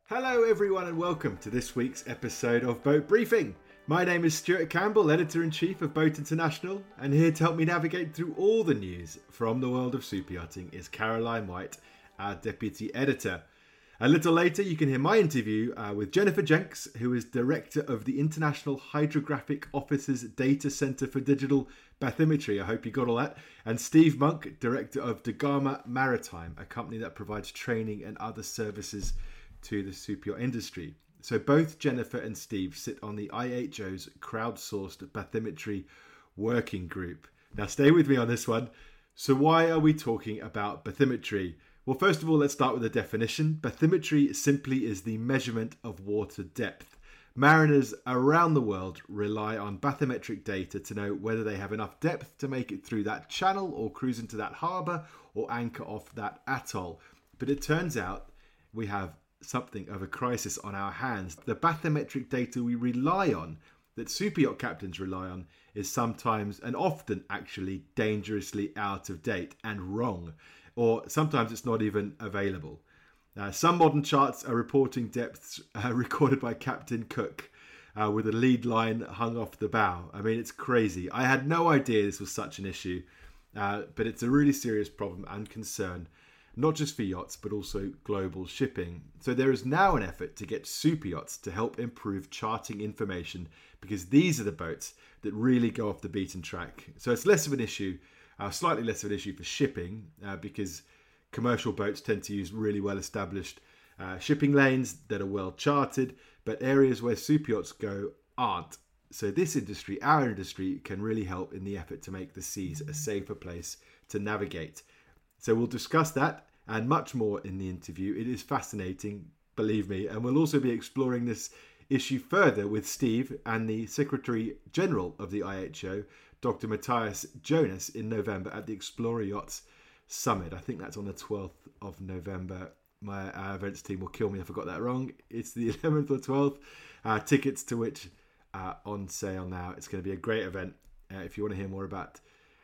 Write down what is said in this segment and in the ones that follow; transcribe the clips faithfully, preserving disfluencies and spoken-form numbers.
Hello everyone and welcome to this week's episode of Boat Briefing. My name is Stuart Campbell, Editor-in-Chief of Boat International, and here to help me navigate through all the news from the world of superyachting is Caroline White, our Deputy Editor. A little later you can hear my interview uh, with Jennifer Jenks, who is Director of the International Hydrographic Office's Data Centre for Digital Bathymetry, I hope you got all that, and Steve Monk, Director of Dagama Maritime, a company that provides training and other services to the superyacht industry. So both Jennifer and Steve sit on the I H O's crowdsourced bathymetry working group. Now stay with me on this one. So why are we talking about bathymetry? Well, first of all, let's start with the definition. Bathymetry simply is the measurement of water depth. Mariners around the world rely on bathymetric data to know whether they have enough depth to make it through that channel or cruise into that harbour or anchor off that atoll. But it turns out we have something of a crisis on our hands. The bathymetric data we rely on, that superyacht captains rely on, is sometimes and often actually dangerously out of date and wrong, or sometimes it's not even available. Uh, some modern charts are reporting depths uh, recorded by Captain Cook uh, with a lead line hung off the bow. I mean, it's crazy. I had no idea this was such an issue, uh, but it's a really serious problem and concern, not just for yachts, but also global shipping. So there is now an effort to get superyachts to help improve charting information, because these are the boats that really go off the beaten track. So it's less of an issue, uh, slightly less of an issue for shipping, uh, because commercial boats tend to use really well-established uh, shipping lanes that are well charted, but areas where superyachts go aren't. So this industry, our industry, can really help in the effort to make the seas a safer place to navigate. So we'll discuss that and much more in the interview. It is fascinating, believe me, and we'll also be exploring this issue further with Steve and the Secretary General of the I H O, Doctor Matthias Jonas, in November at the Explorer Yachts Summit. I think that's on the twelfth of November. My uh, events team will kill me if I got that wrong. It's the eleventh or twelfth. Uh, tickets to which are on sale now. It's going to be a great event. Uh, if you want to hear more about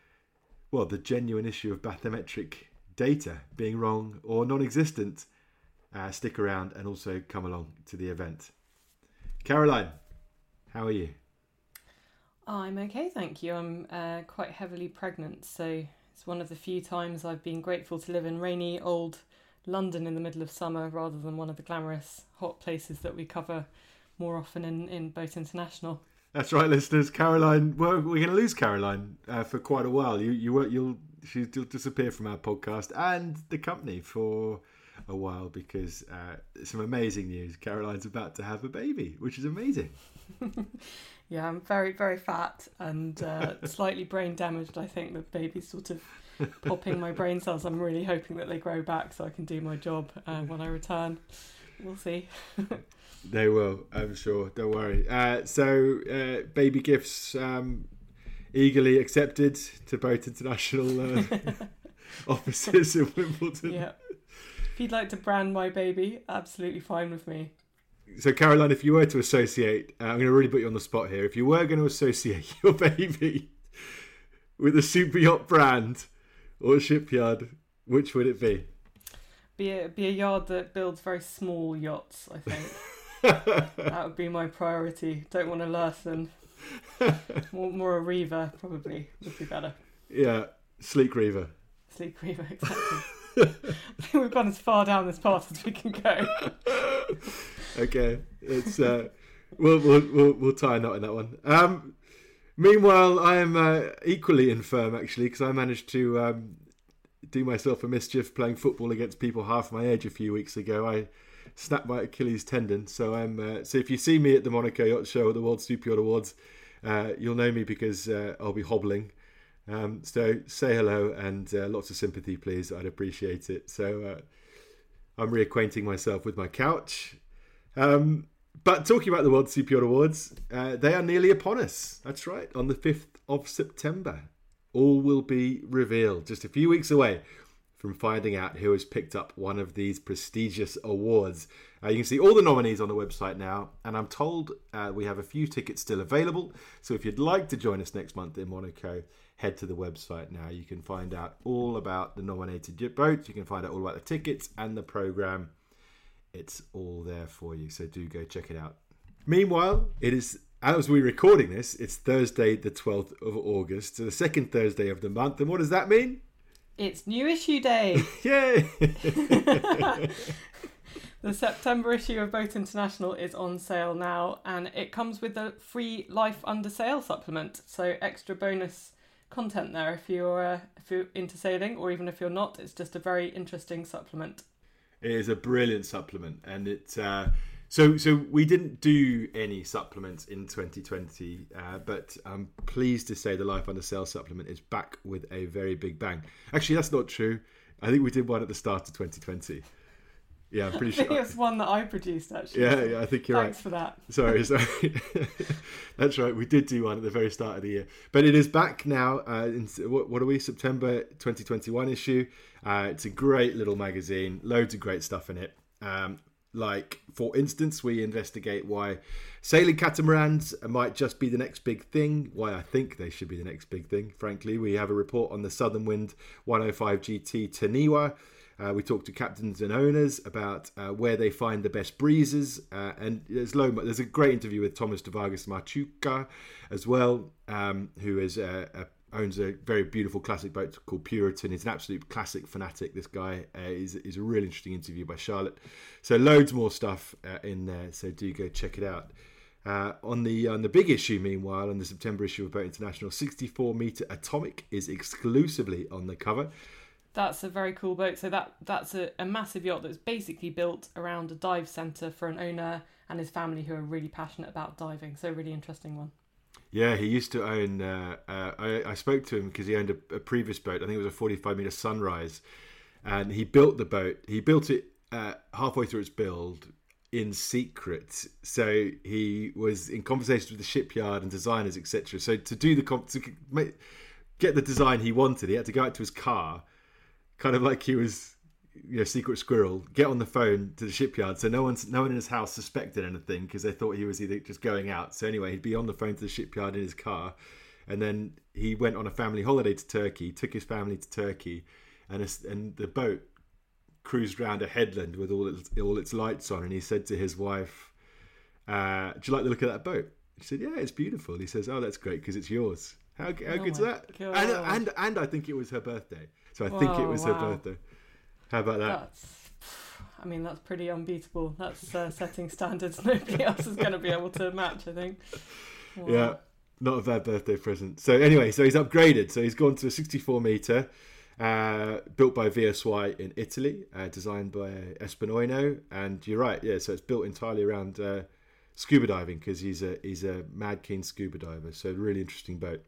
well, the genuine issue of bathymetric data being wrong or non-existent, uh, stick around and also come along to the event. Caroline, how are you? I'm okay, thank you. I'm uh, quite heavily pregnant, so it's one of the few times I've been grateful to live in rainy old London in the middle of summer rather than one of the glamorous hot places that we cover more often in, in Boat International. That's right, listeners. Caroline, well, we're going to lose Caroline uh, for quite a while. You, you won't, you'll, she'll disappear from our podcast and the company for a while because uh, some amazing news. Caroline's about to have a baby, which is amazing. Yeah, I'm very, very fat and uh, slightly brain damaged. I think the baby's sort of popping my brain cells. I'm really hoping that they grow back so I can do my job uh, when I return. We'll see. They will, I'm sure. Don't worry. Uh, so, uh, baby gifts um, eagerly accepted to Boat International uh, offices in Wimbledon. Yeah. If you'd like to brand my baby, absolutely fine with me. So, Caroline, if you were to associate, uh, I'm going to really put you on the spot here. If you were going to associate your baby with a super yacht brand or shipyard, which would it be? Be a, be a yard that builds very small yachts, I think. That would be my priority. Don't want a Lursen. More, more a Reaver, probably, would be better. Yeah, sleek Reaver. Sleek Reaver, exactly. I think we've gone as far down this path as we can go. Okay, it's uh, we'll, we'll we'll we'll tie a knot in that one. Um, meanwhile, I am uh, equally infirm actually, because I managed to um, do myself a mischief playing football against people half my age a few weeks ago. I snapped my Achilles tendon, so I'm. Uh, so if you see me at the Monaco Yacht Show or the World Super Yacht Awards, uh, you'll know me because uh, I'll be hobbling. Um, so say hello and uh, lots of sympathy, please. I'd appreciate it. So uh, I'm reacquainting myself with my couch. Um, but talking about the World Super Yacht Awards, uh, they are nearly upon us. That's right, on the fifth of September. All will be revealed, just a few weeks away from finding out who has picked up one of these prestigious awards. Uh, you can see all the nominees on the website now, and I'm told uh, we have a few tickets still available. So if you'd like to join us next month in Monaco, head to the website now. You can find out all about the nominated boats. You can find out all about the tickets and the programme it's all there for you. So do go check it out. Meanwhile, it is, as we're recording this, it's Thursday the twelfth of August, so the second Thursday of the month. And what does that mean? It's New Issue Day. Yay! The September issue of Boat International is on sale now, and it comes with a free Life Under Sail supplement. So extra bonus content there if you're uh, if you're into sailing, or even if you're not. It's just a very interesting supplement. It is a brilliant supplement, and it. Uh, so so we didn't do any supplements in twenty twenty, uh, but I'm pleased to say the Life Under Sail supplement is back with a very big bang. Actually, that's not true. I think we did one at the start of twenty twenty. Yeah, I'm pretty I think sure. it was one that I produced, actually. Yeah, yeah, I think you're Thanks right. for that. Sorry, sorry. That's right. We did do one at the very start of the year, but it is back now. Uh, in, what, what are we? September twenty twenty-one issue. Uh, it's a great little magazine. Loads of great stuff in it. Um, like, for instance, we investigate why sailing catamarans might just be the next big thing. Why I think they should be the next big thing. Frankly, we have a report on the Southern Wind one oh five G T Taniwa. Uh, we talked to captains and owners about uh, where they find the best breezes, uh, and there's low, there's a great interview with Thomas de Vargas Machuca as well, um, who is uh, uh, owns a very beautiful classic boat called Puritan. He's an absolute classic fanatic. This guy uh, is is a really interesting interview by Charlotte. So loads more stuff uh, in there. So do go check it out. Uh, on the on the big issue, meanwhile, on the September issue of Boat International, sixty-four meter Atomic is exclusively on the cover. That's a very cool boat. So that that's a, a massive yacht that's basically built around a dive centre for an owner and his family who are really passionate about diving. So a really interesting one. Yeah, he used to own, uh, uh, I, I spoke to him because he owned a, a previous boat. I think it was a forty-five metre Sunrise. And he built the boat. He built it uh, halfway through its build in secret. So he was in conversations with the shipyard and designers, et cetera. So to do the comp- to make, get the design he wanted, he had to go out to his car, kind of like he was, you know, secret squirrel, get on the phone to the shipyard. So no one's, no one in his house suspected anything because they thought he was either just going out. So anyway, he'd be on the phone to the shipyard in his car. And then he went on a family holiday to Turkey, took his family to Turkey, and a, and the boat cruised around a headland with all its, all its lights on. And he said to his wife, uh, do you like the look of that boat? She said, yeah, it's beautiful. He says, oh, that's great because it's yours. How, how Oh good's my that? God. And, and, and I think it was her birthday. So I think it Whoa, was her wow. birthday. How about that? That's, I mean, that's pretty unbeatable. That's uh, setting standards nobody else is going to be able to match, I think. Wow. Yeah, not a bad birthday present. So anyway, so he's upgraded. So he's gone to a sixty-four metre, uh, built by V S Y in Italy, uh, designed by Espinoino. And you're right, yeah, so it's built entirely around uh, scuba diving because he's a, he's a mad keen scuba diver. So really interesting boat.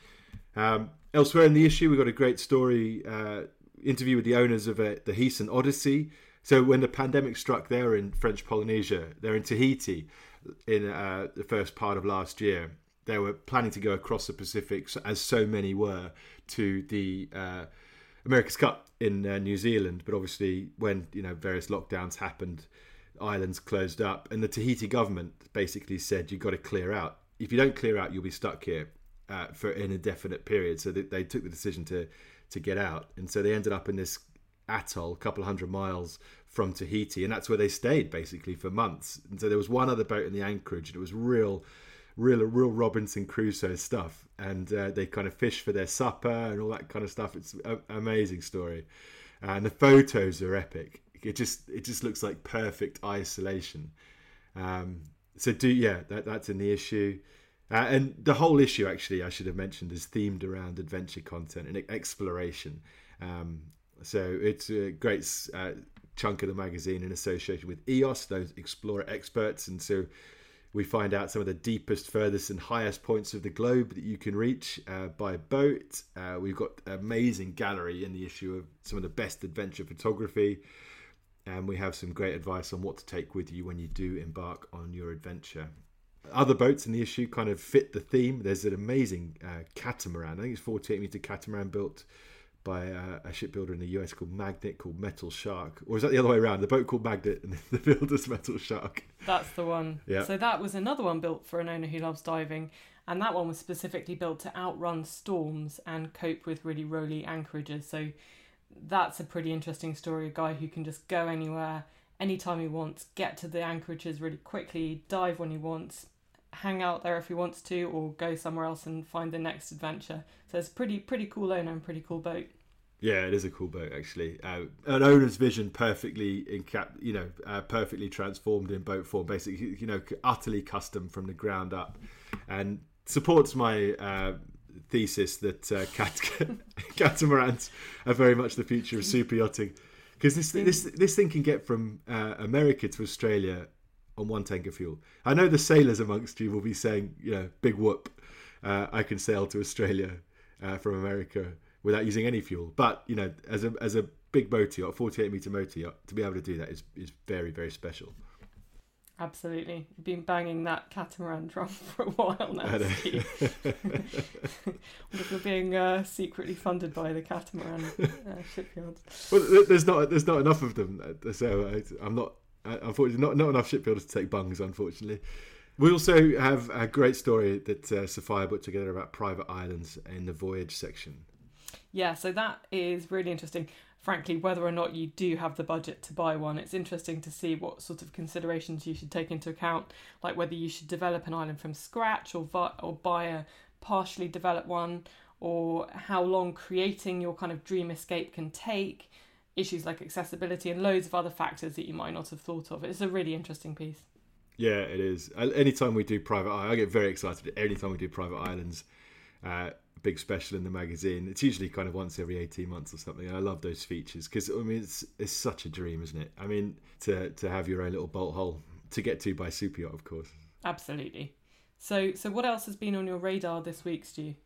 Um, elsewhere in the issue, we've got a great story, uh, interview with the owners of uh, the Heeson Odyssey. So when the pandemic struck, they were in French Polynesia. They're in Tahiti in uh, the first part of last year. They were planning to go across the Pacific, as so many were, to the uh, America's Cup in uh, New Zealand. But obviously, when you know various lockdowns happened, islands closed up, and the Tahiti government basically said you've got to clear out. If you don't clear out, you'll be stuck here uh, for an indefinite period. So they, they took the decision to to get out, and so they ended up in this atoll a couple of hundred miles from Tahiti, and that's where they stayed basically for months. And so there was one other boat in the anchorage, and it was real real real Robinson Crusoe stuff, and uh, they kind of fish for their supper and all that kind of stuff. It's an amazing story, and the photos are epic. It just it just looks like perfect isolation. Um, so do yeah that that's in the issue. Uh, and the whole issue, actually, I should have mentioned, is themed around adventure content and exploration. Um, so it's a great uh, chunk of the magazine in association with E O S, those explorer experts. And so we find out some of the deepest, furthest and highest points of the globe that you can reach uh, by boat. Uh, we've got an amazing gallery in the issue of some of the best adventure photography. And we have some great advice on what to take with you when you do embark on your adventure. Other boats in the issue kind of fit the theme. There's an amazing uh, catamaran. I think it's forty-eight metre catamaran built by uh, a shipbuilder in the U S called Magnet, called Metal Shark. Or is that the other way around? The boat called Magnet and the builder's Metal Shark. That's the one. Yeah. So that was another one built for an owner who loves diving. And that one was specifically built to outrun storms and cope with really rolly anchorages. So that's a pretty interesting story. A guy who can just go anywhere anytime he wants, get to the anchorages really quickly, dive when he wants, hang out there if he wants to, or go somewhere else and find the next adventure. So it's pretty pretty cool owner and pretty cool boat. Yeah, it is a cool boat actually. Uh, an owner's vision perfectly in cap, you know, uh, perfectly transformed in boat form. Basically, you know, utterly custom from the ground up, and supports my uh, thesis that uh, cat- catamarans are very much the future of super yachting. Because this this this thing can get from uh, America to Australia on one tank of fuel. I know the sailors amongst you will be saying, you know, big whoop, uh, I can sail to Australia uh, from America without using any fuel. But, you know, as a as a big motor yacht, forty-eight metre motor yacht, to be able to do that is, is very, very special. Absolutely. You've been banging that catamaran drum for a while now, Steve. What if you're being uh, secretly funded by the catamaran uh, shipyards? Well, there's not there's not enough of them, so I, I'm not, unfortunately, not, not enough shipbuilders to take bungs, unfortunately. We also have a great story that uh, Sophia put together about private islands in the voyage section. Yeah, so that is really interesting. Frankly, whether or not you do have the budget to buy one, it's interesting to see what sort of considerations you should take into account, like whether you should develop an island from scratch or vi- or buy a partially developed one, or how long creating your kind of dream escape can take, issues like accessibility and loads of other factors that you might not have thought of. It's a really interesting piece. Yeah, it is. Anytime we do private island, I get very excited anytime we do private islands. Uh, big special in the magazine. It's usually kind of once every eighteen months or something. I love those features because, I mean, it's it's such a dream, isn't it? I mean, to to have your own little bolt hole to get to by super yacht, of course. Absolutely. So so what else has been on your radar this week, Stu?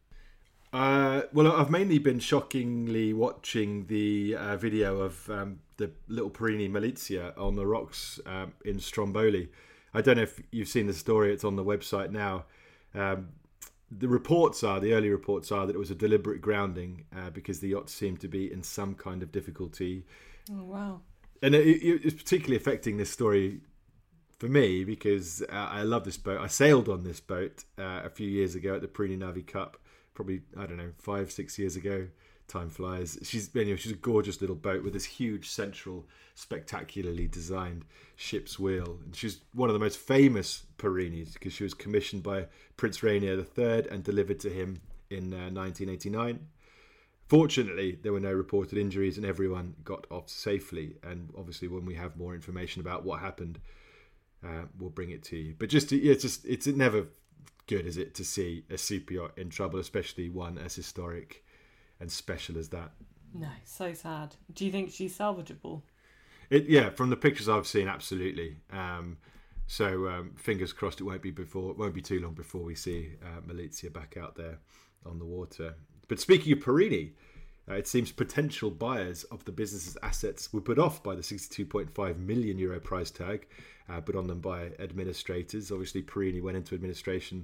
Uh, well, I've mainly been shockingly watching the uh, video of um, the little Perini Malizia on the rocks um, in Stromboli. I don't know if you've seen the story. It's on the website now. Um, the reports are, the early reports are that it was a deliberate grounding uh, because the yacht seemed to be in some kind of difficulty. Oh, wow. And it, it, it's particularly affecting this story for me because uh, I love this boat. I sailed on this boat uh, a few years ago at the Perini Navi Cup. Probably, I don't know, five, six years ago. Time flies. She's anyway, she's a gorgeous little boat with this huge central, spectacularly designed ship's wheel. And she's one of the most famous Perinis because she was commissioned by Prince Rainier the Third and delivered to him in uh, nineteen eighty-nine. Fortunately, there were no reported injuries and everyone got off safely. And obviously, when we have more information about what happened, uh, we'll bring it to you. But just, to, yeah, it's just it's never good, is it, to see a super yacht in trouble, especially one as historic and special as that. No, so sad. Do you think she's salvageable? It, yeah, from the pictures I've seen, absolutely. Um, so um, fingers crossed it won't be before, it won't be too long before we see uh, Malizia back out there on the water. But speaking of Perini, uh, it seems potential buyers of the business's assets were put off by the sixty-two point five million euro price tag, uh, put on them by administrators. Obviously, Perini went into administration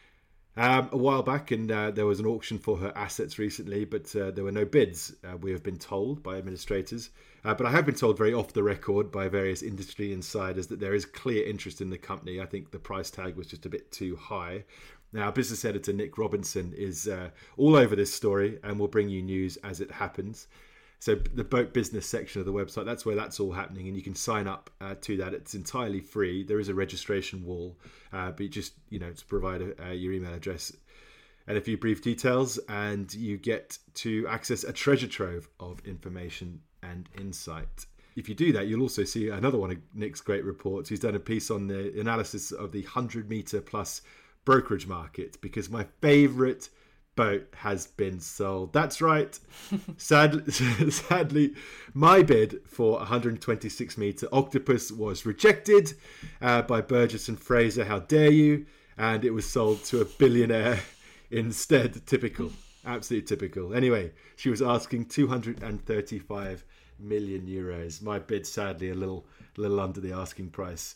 Um, a while back, and uh, there was an auction for her assets recently, but uh, there were no bids, uh, we have been told by administrators. Uh, but I have been told very off the record by various industry insiders that there is clear interest in the company. I think the price tag was just a bit too high. Now, business editor Nick Robinson is uh, all over this story and will bring you news as it happens. So the boat business section of the website, that's where that's all happening, and you can sign up uh, to that. It's entirely free. There is a registration wall, uh, but you just, you know, to provide a, uh, your email address and a few brief details, and you get to access a treasure trove of information and insight. If you do that, you'll also see another one of Nick's great reports. He's done a piece on the analysis of the one hundred metre plus brokerage market, because my favourite boat has been sold. That's right. Sadly, sadly, my bid for one hundred twenty-six metre Octopus was rejected uh, by Burgess and Fraser. How dare you? And it was sold to a billionaire instead. Typical. Absolutely typical. Anyway, she was asking two hundred thirty-five million euros. My bid, sadly, a little, a little under the asking price.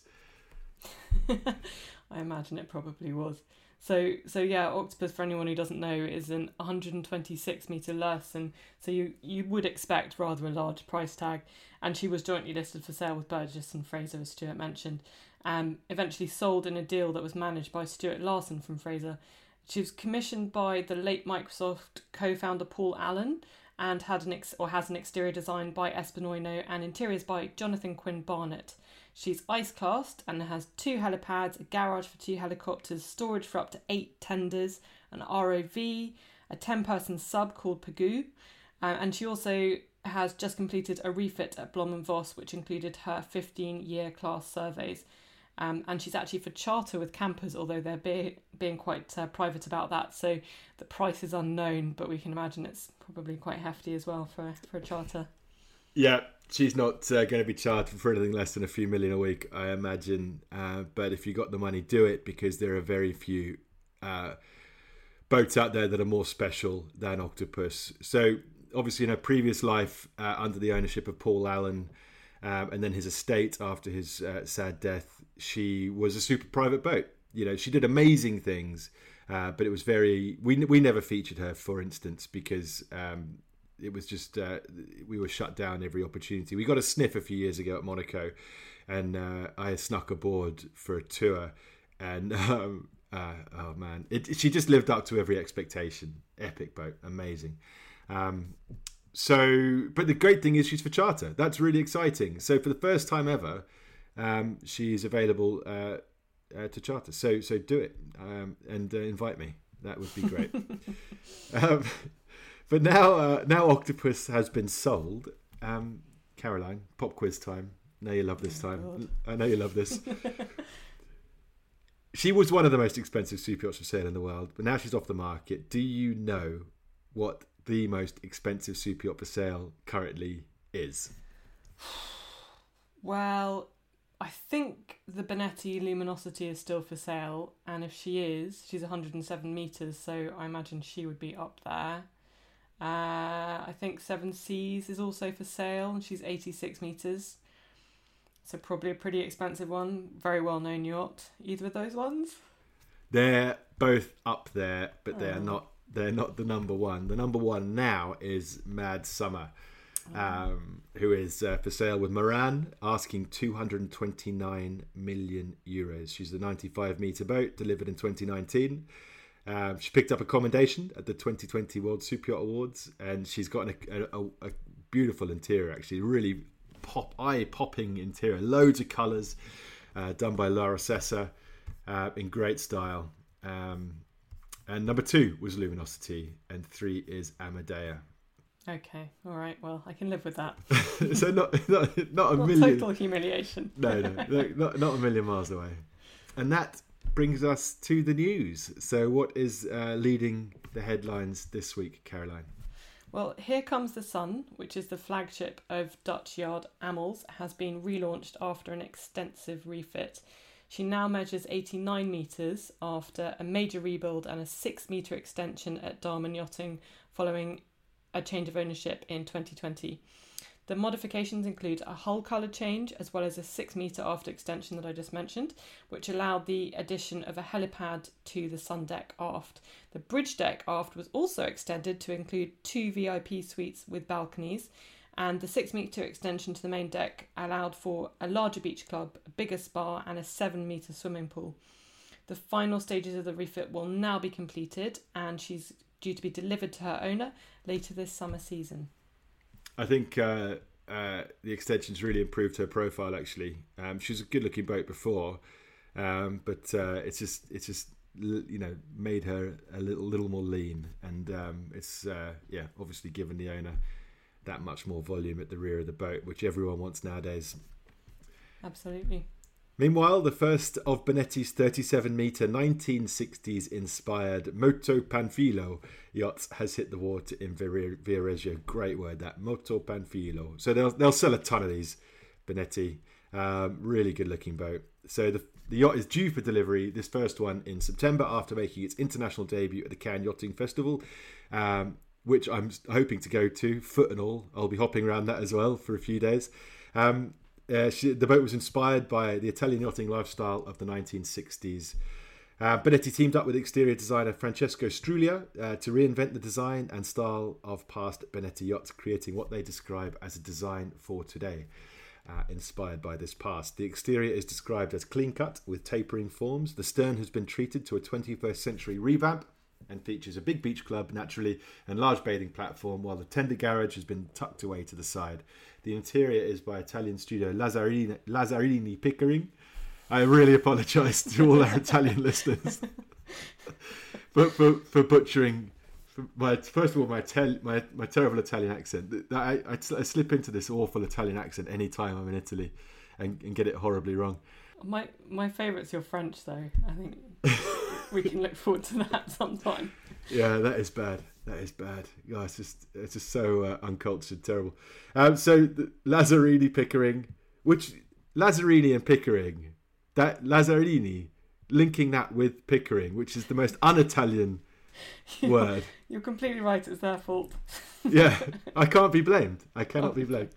I imagine it probably was. So, so yeah, Octopus, for anyone who doesn't know, is an one hundred twenty-six metre Lursen, and so you, you would expect rather a large price tag. And she was jointly listed for sale with Burgess and Fraser, as Stuart mentioned, and eventually sold in a deal that was managed by Stuart Larson from Fraser. She was commissioned by the late Microsoft co-founder Paul Allen, and had an ex- or has an exterior design by Espinoino and interiors by Jonathan Quinn Barnett. She's ice classed and has two helipads, a garage for two helicopters, storage for up to eight tenders, an R O V, a ten-person sub called Pagoo, uh, and she also has just completed a refit at Blom and Voss, which included her fifteen-year class surveys. Um, and she's actually for charter with campers, although they're be- being quite uh, private about that. So the price is unknown, but we can imagine it's probably quite hefty as well for, for a charter. Yeah, she's not uh, going to be chartered for anything less than a few million a week, I imagine. Uh, but if you got the money, do it, because there are very few uh, boats out there that are more special than Octopus. So obviously in her previous life, uh, under the ownership of Paul Allen, um, and then his estate after his uh, sad death, she was a super private boat. You know, she did amazing things, uh, but it was very... We we never featured her, for instance, because um, it was just... Uh, we were shut down every opportunity. We got a sniff a few years ago at Monaco, and uh, I snuck aboard for a tour, and... Um, uh, oh, man. It, she just lived up to every expectation. Epic boat. Amazing. Um, so... But the great thing is she's for charter. That's really exciting. So for the first time ever... Um, she's available uh, uh, to charter, so so do it um, and uh, invite me. That would be great. um, but now, uh, now Octopus has been sold. Um, Caroline, pop quiz time. I know you love this time. Oh, I know you love this. She was one of the most expensive super yachts for sale in the world, but now she's off the market. Do you know what the most expensive super yacht for sale currently is? Well, I think the Bonetti Luminosity is still for sale, and if she is, she's one hundred seven metres, so I imagine she would be up there. Uh, I think Seven Seas is also for sale, and she's eighty-six metres, so probably a pretty expensive one. Very well-known yacht. Either of those ones? They're both up there, but they're oh. not. They're not the number one. The number one now is Mad Summer. Um, who is uh, for sale with Moran, asking two hundred twenty-nine million euros. She's a ninety-five metre boat, delivered in twenty nineteen. Um, she picked up a commendation at the twenty twenty World Super Yacht Awards, and she's got an, a, a, a beautiful interior, actually, really pop eye-popping interior, loads of colours, uh, done by Lara Sessa uh, in great style. Um, and number two was Luminosity, and three is Amadea. Okay, all right. Well, I can live with that. So not not, not a not million. Total humiliation. No, no, no, not not a million miles away. And that brings us to the news. So, what is uh, leading the headlines this week, Caroline? Well, Here Comes the Sun, which is the flagship of Dutch yard Amels, has been relaunched after an extensive refit. She now measures eighty-nine metres after a major rebuild and a six metre extension at Damen Yachting following a change of ownership in twenty twenty. The modifications include a hull colour change as well as a six metre aft extension that I just mentioned, which allowed the addition of a helipad to the sun deck aft. The bridge deck aft was also extended to include two V I P suites with balconies, and the six metre extension to the main deck allowed for a larger beach club, a bigger spa and a seven metre swimming pool. The final stages of the refit will now be completed, and she's due to be delivered to her owner later this summer season. I think uh, uh, the extension's really improved her profile. Actually, um, she was a good-looking boat before, um, but uh, it's just it's just you know made her a little little more lean, and um, it's uh, yeah obviously given the owner that much more volume at the rear of the boat, which everyone wants nowadays. Absolutely. Meanwhile, the first of Bonetti's thirty-seven metre nineteen sixties inspired Moto Panfilo yachts has hit the water in Viareggio. Great word, that. Moto Panfilo. So they'll they'll sell a ton of these, Bonetti. Um, really good looking boat. So the, the yacht is due for delivery, this first one, in September after making its international debut at the Cannes Yachting Festival, um, which I'm hoping to go to, foot and all. I'll be hopping around that as well for a few days. Um, Uh, she, the boat was inspired by the Italian yachting lifestyle of the nineteen sixties. Uh, Bonetti teamed up with exterior designer Francesco Struglia uh, to reinvent the design and style of past Bonetti yachts, creating what they describe as a design for today, uh, inspired by this past. The exterior is described as clean-cut with tapering forms. The stern has been treated to a twenty-first century revamp, and features a big beach club, naturally, and large bathing platform, while the tender garage has been tucked away to the side. The interior is by Italian studio Lazzarini, Lazzarini Pickering. I really apologise to all our Italian listeners for, for, for butchering for my first of all my, tel, my my terrible Italian accent. I, I, I slip into this awful Italian accent any time I'm in Italy and, and get it horribly wrong. My my favourite's your French, though. I think we can look forward to that sometime. Yeah, that is bad. That is bad. Oh, it's just it's just so uh, uncultured, terrible. Um, so the Lazzarini Pickering, which Lazzarini and Pickering, that Lazzarini linking that with Pickering, which is the most un-Italian word. You're completely right. It's their fault. Yeah, I can't be blamed. I cannot oh. be blamed.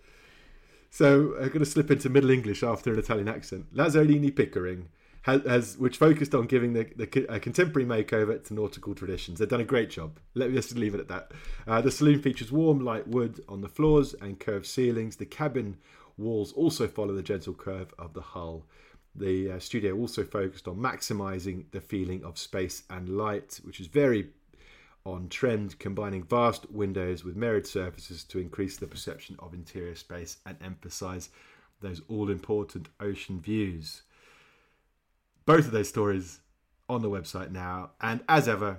So I'm going to slip into Middle English after an Italian accent. Lazzarini Pickering has, has which focused on giving the, the a contemporary makeover to nautical traditions. They've done a great job. Let me just leave it at that. Uh, the saloon features warm, light wood on the floors and curved ceilings. The cabin walls also follow the gentle curve of the hull. The uh, studio also focused on maximising the feeling of space and light, which is very on trend, combining vast windows with mirrored surfaces to increase the perception of interior space and emphasise those all-important ocean views. Both of those stories on the website now, and as ever,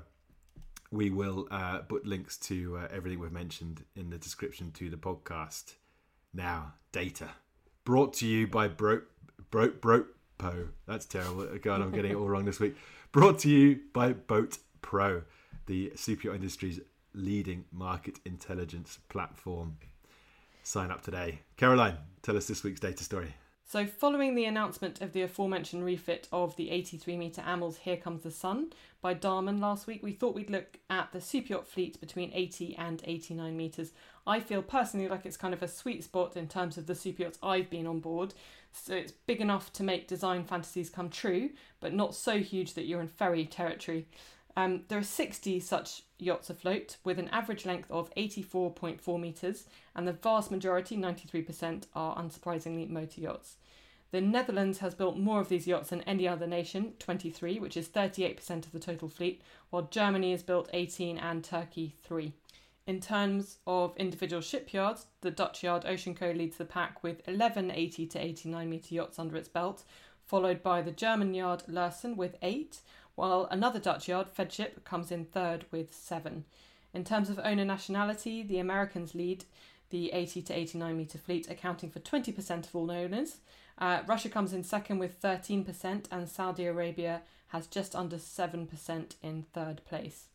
we will uh, put links to uh, everything we've mentioned in the description to the podcast. Now, data. Brought to you by Bro... Bro... Bro... Po. That's terrible. God, I'm getting it all wrong this week. Brought to you by Boat Pro, the super yacht industry's leading market intelligence platform. Sign up today. Caroline, tell us this week's data story. So following the announcement of the aforementioned refit of the eighty-three metre Amels Here Comes the Sun by Darman last week, we thought we'd look at the super yacht fleet between eighty and eighty-nine metres. I feel personally like it's kind of a sweet spot in terms of the super yachts I've been on board. So it's big enough to make design fantasies come true, but not so huge that you're in ferry territory. Um, there are sixty such yachts afloat with an average length of eighty-four point four metres, and the vast majority, ninety-three percent, are unsurprisingly motor yachts. The Netherlands has built more of these yachts than any other nation, twenty-three, which is thirty-eight percent of the total fleet, while Germany has built eighteen and Turkey three. In terms of individual shipyards, the Dutch yard Oceanco leads the pack with eleven eighty to eighty-nine metre yachts under its belt, followed by the German yard Lürssen with eight, while another Dutch yard, Fedship, comes in third with seven. In terms of owner nationality, the Americans lead the eighty to eighty-nine metre fleet, accounting for twenty percent of all owners. Uh, Russia comes in second with thirteen percent, and Saudi Arabia has just under seven percent in third place.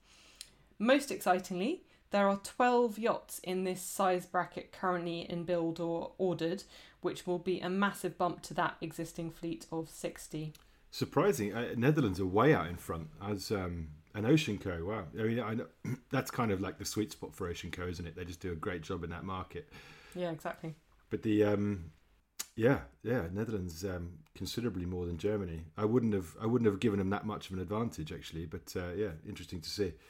Most excitingly, there are twelve yachts in this size bracket currently in build or ordered, which will be a massive bump to that existing fleet of sixty. Surprising, uh, Netherlands are way out in front as um, an Oceanco. Wow, I mean, I know that's kind of like the sweet spot for Oceanco, isn't it? They just do a great job in that market. Yeah, exactly. But the um, yeah, yeah, Netherlands um, considerably more than Germany. I wouldn't have, I wouldn't have given them that much of an advantage actually. But uh, yeah, interesting to see.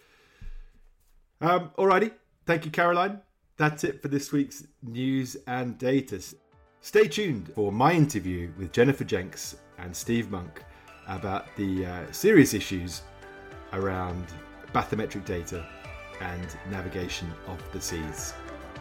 Um, alrighty, thank you, Caroline. That's it for this week's news and data. Stay tuned for my interview with Jennifer Jenks and Steve Monk about the uh, serious issues around bathymetric data and navigation of the seas.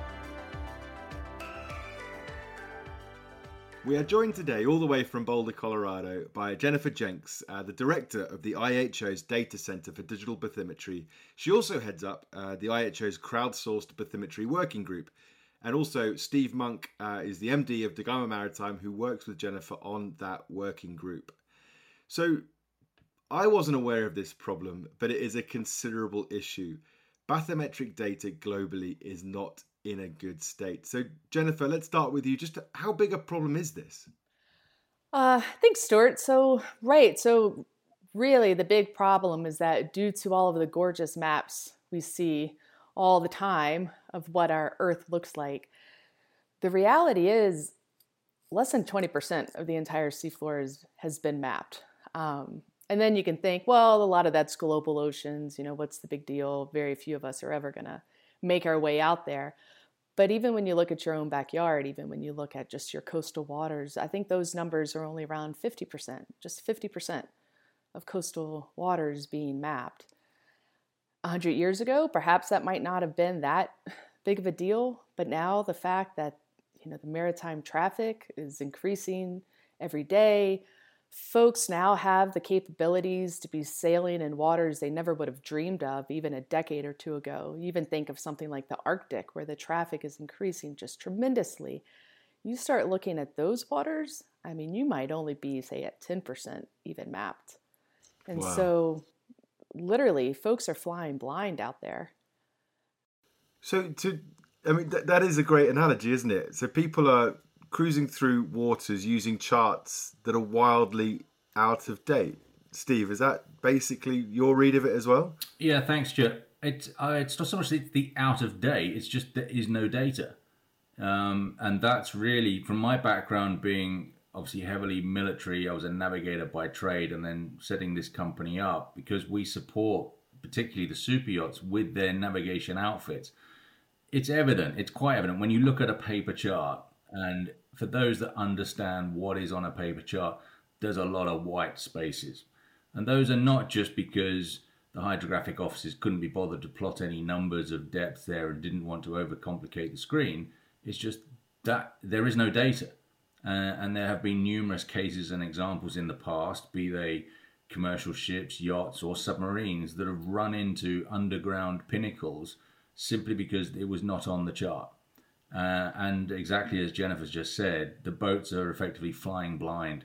We are joined today all the way from Boulder, Colorado by Jennifer Jenks, uh, the director of the I H O's Data Center for Digital Bathymetry. She also heads up uh, the I H O's crowdsourced bathymetry working group. And also Steve Monk uh, is the M D of Dagama Maritime, who works with Jennifer on that working group. So I wasn't aware of this problem, but it is a considerable issue. Bathymetric data globally is not in a good state. So Jennifer, let's start with you. Just how big a problem is this? Uh, thanks, Stuart. So, right. So really the big problem is that due to all of the gorgeous maps we see all the time of what our Earth looks like, the reality is less than twenty percent of the entire seafloor is, has been mapped. Um, and then you can think, well, a lot of that's global oceans. You know, what's the big deal? Very few of us are ever going to make our way out there. But even when you look at your own backyard, even when you look at just your coastal waters, I think those numbers are only around fifty percent, just fifty percent of coastal waters being mapped. A hundred years ago, perhaps that might not have been that big of a deal. But now the fact that, you know, the maritime traffic is increasing every day, folks now have the capabilities to be sailing in waters they never would have dreamed of even a decade or two ago. You even think of something like the Arctic, where the traffic is increasing just tremendously. You start looking at those waters, I mean, you might only be, say, at ten percent even mapped. And wow. So literally, folks are flying blind out there. So to, I mean, th- that is a great analogy, isn't it? So people are cruising through waters using charts that are wildly out of date. Steve, is that basically your read of it as well? Yeah, thanks, Stuart. It's, uh, it's not so much the, the out of date, it's just there is no data. Um, and that's really, from my background being obviously heavily military, I was a navigator by trade, and then setting this company up because we support particularly the super yachts with their navigation outfits. It's evident, it's quite evident when you look at a paper chart. And for those that understand what is on a paper chart, there's a lot of white spaces. And those are not just because the hydrographic officers couldn't be bothered to plot any numbers of depth there and didn't want to overcomplicate the screen. It's just that there is no data. Uh, and there have been numerous cases and examples in the past, be they commercial ships, yachts, or submarines, that have run into underground pinnacles simply because it was not on the chart. Uh, and exactly as Jennifer's just said, the boats are effectively flying blind.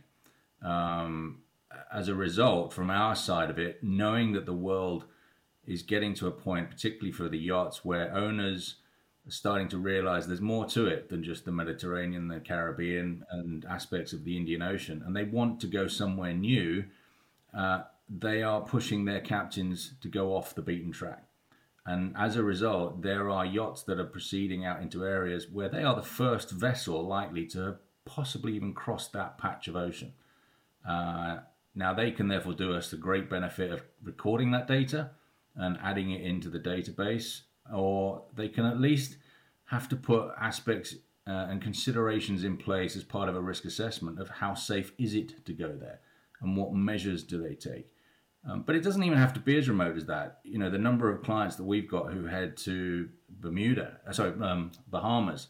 Um, as a result, from our side of it, knowing that the world is getting to a point, particularly for the yachts, where owners are starting to realize there's more to it than just the Mediterranean, the Caribbean, and aspects of the Indian Ocean, and they want to go somewhere new, uh, they are pushing their captains to go off the beaten track. And as a result, there are yachts that are proceeding out into areas where they are the first vessel likely to possibly even cross that patch of ocean. Uh, now, they can therefore do us the great benefit of recording that data and adding it into the database, or they can at least have to put aspects uh, and considerations in place as part of a risk assessment of how safe is it to go there and what measures do they take. Um, but it doesn't even have to be as remote as that. You know, the number of clients that we've got who head to Bermuda, sorry, um, Bahamas,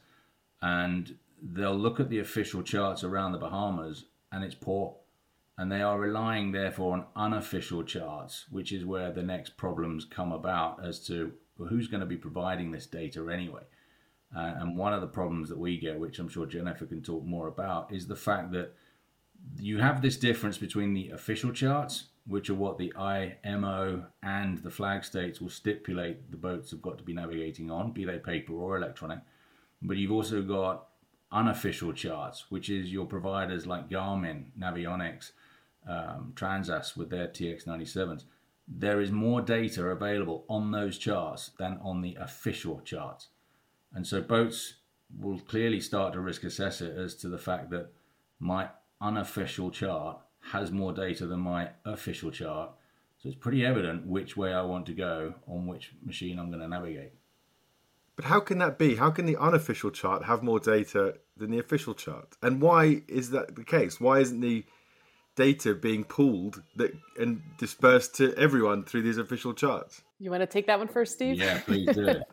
and they'll look at the official charts around the Bahamas and it's poor. And they are relying, therefore, on unofficial charts, which is where the next problems come about as to well, who's going to be providing this data anyway. Uh, and one of the problems that we get, which I'm sure Jennifer can talk more about, is the fact that you have this difference between the official charts, which are what the I M O and the flag states will stipulate the boats have got to be navigating on, be they paper or electronic. But you've also got unofficial charts, which is your providers like Garmin, Navionics, um, Transas with their T X ninety-sevens. There is more data available on those charts than on the official charts. And so boats will clearly start to risk assess it as to the fact that my unofficial chart has more data than my official chart. So it's pretty evident which way I want to go on which machine I'm going to navigate. But how can that be? How can the unofficial chart have more data than the official chart? And why is that the case? Why isn't the data being pooled that and dispersed to everyone through these official charts? You want to take that one first, Steve? Yeah, please do it.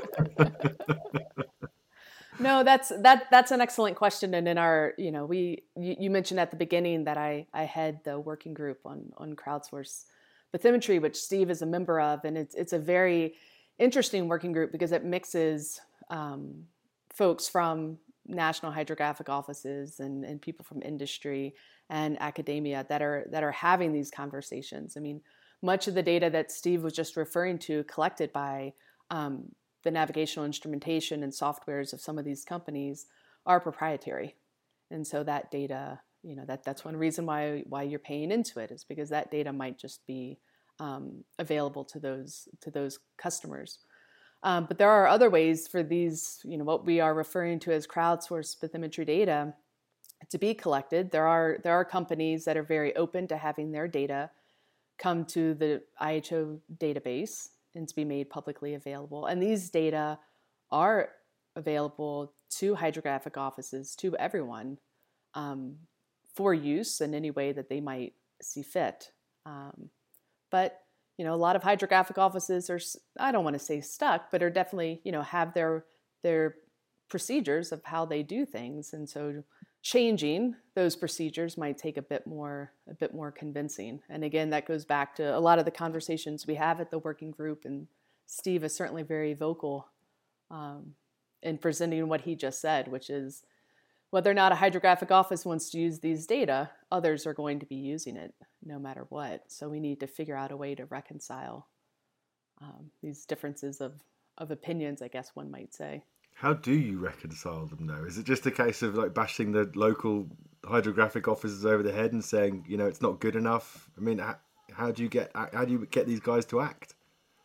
No, that's that that's an excellent question. And in our, you know, we you, you mentioned at the beginning that I I head the working group on on crowdsource bathymetry, which Steve is a member of, and it's it's a very interesting working group because it mixes um, folks from national hydrographic offices and, and people from industry and academia that are that are having these conversations. I mean, much of the data that Steve was just referring to collected by um, the navigational instrumentation and softwares of some of these companies are proprietary. And so that data, you know, that that's one reason why why you're paying into it, is because that data might just be um, available to those to those customers. Um, but there are other ways for these, you know, what we are referring to as crowdsourced bathymetry data to be collected. There are there are companies that are very open to having their data come to the I H O database and to be made publicly available. And these data are available to hydrographic offices, to everyone, um, for use in any way that they might see fit. Um, but you know, a lot of hydrographic offices are, I don't want to say stuck, but are definitely, you know, have their their procedures of how they do things. And so changing those procedures might take a bit more a bit more convincing. And again, that goes back to a lot of the conversations we have at the working group, and Steve is certainly very vocal um, in presenting what he just said, which is whether or not a hydrographic office wants to use these data, others are going to be using it no matter what. So we need to figure out a way to reconcile um, these differences of, of opinions, I guess one might say. How do you reconcile them, though? Is it just a case of like bashing the local hydrographic officers over the head and saying, you know, it's not good enough? I mean, how, how do you get how do you get these guys to act?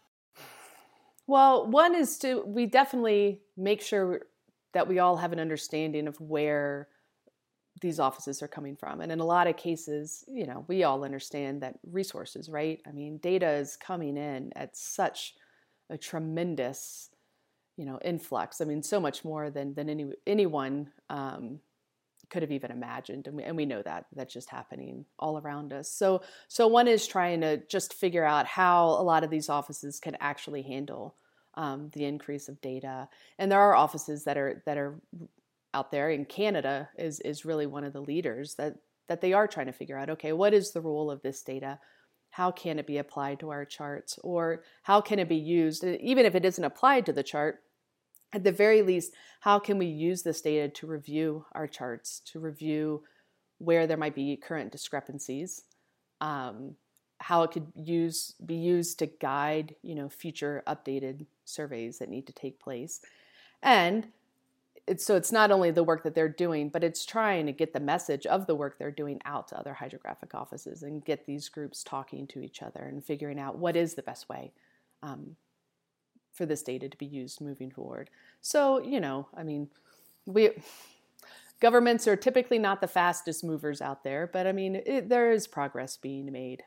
Well, one is to we definitely make sure that we all have an understanding of where these offices are coming from. And in a lot of cases, you know, we all understand that resources, right? I mean, data is coming in at such a tremendous, you know, influx. I mean, so much more than than any anyone um, could have even imagined. And we, and we know that that's just happening all around us. So, so one is trying to just figure out how a lot of these offices can actually handle um, the increase of data. And there are offices that are that are out there, and Canada is is really one of the leaders that that they are trying to figure out, okay, what is the role of this data? How can it be applied to our charts? Or how can it be used, even if it isn't applied to the chart, at the very least, how can we use this data to review our charts, to review where there might be current discrepancies, um, how it could use be used to guide, you know, future updated surveys that need to take place. And it's, so it's not only the work that they're doing, but it's trying to get the message of the work they're doing out to other hydrographic offices and get these groups talking to each other and figuring out what is the best way um, for this data to be used moving forward. So, you know, I mean, we governments are typically not the fastest movers out there, but I mean, it, there is progress being made.